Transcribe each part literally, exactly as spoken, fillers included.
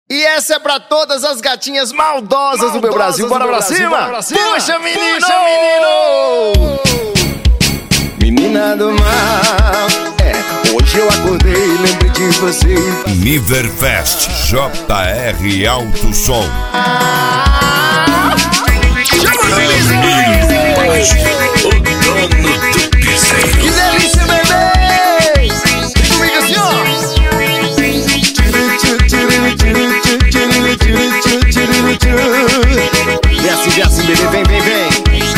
E essa é pra todas as gatinhas maldosas, maldosas do meu Brasil. Bora, do pra, Brasil, cima. bora pra cima! Puxa, menino! Puxa, menino! Menina do mal, é, hoje eu acordei e lembrei de você. Niverfest J R Alto Som. Ah, que delícia, bebê! Comigo assim, ó. Desce, desce, bebê, vem, vem, vem.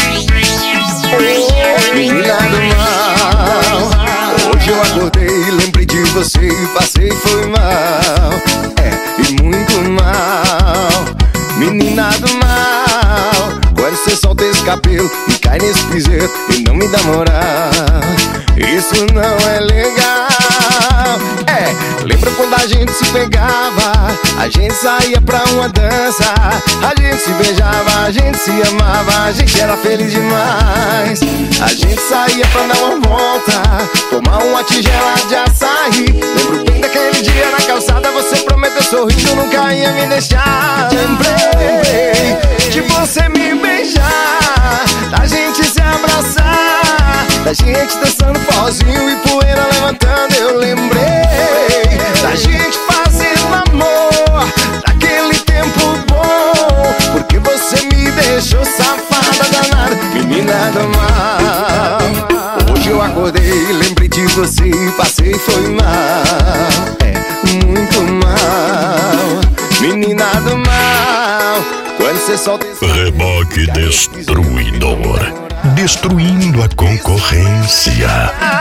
Menina do mal, hoje eu acordei e lembrei de você e passei foi mal, é, e muito mal. Menina do mal, quando você solta esse cabelo e cai nesse piseiro e não me dá moral, isso não é legal. É, lembra quando a gente se pegava, a gente saía pra uma dança, a gente se beijava, a gente se amava, a gente era feliz demais. A gente saía pra dar uma volta, tomar uma tigela de açaí. Lembro bem daquele dia na calçada, você prometeu sorrindo, nunca ia me deixar. Lembrei de você me beijar, da gente se abraçar, da gente dançando forrozinho e poeira levantando. Eu lembrei da gente fazendo amor, daquele tempo bom, porque você me deixou safada danada, menina do mal. Hoje eu acordei e lembrei de você e passei foi mal, é, muito mal. Menina do mal, quando você solta esse reboque destruidor, destruindo a concorrência.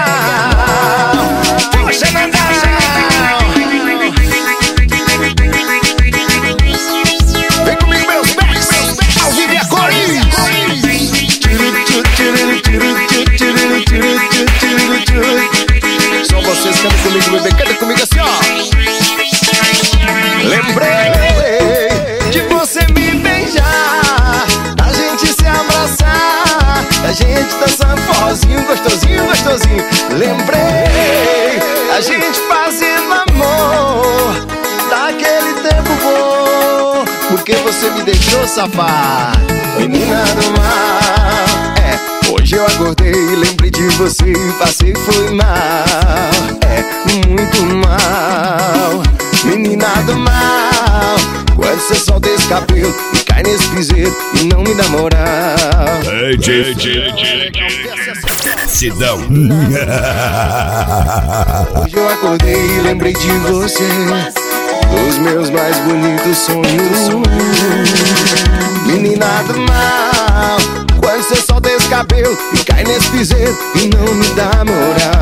Puxa, Nandão! Vem comigo, meus pés, ao vivo e a cores. Só vocês cantam comigo, bebê, canta comigo assim, ó. Lembrei de você me beijar, da gente se abraçar, da gente dançando forrozinho, gostosinho, gostosinho. Lembrei a gente fazendo amor, daquele tempo bom, porque você me deixou safar, menina do mal. É, hoje eu acordei e lembrei de você e passei foi mal, é, muito mal. Menina do mal, quando você solta esse cabelo e cai nesse piseiro e não me dá moral. Ei, J J, Sidão. Hoje eu acordei e lembrei de você, dos meus mais bonitos sonhos. Menina do mal, quando você solta esse cabelo e cai nesse piseiro e não me dá moral.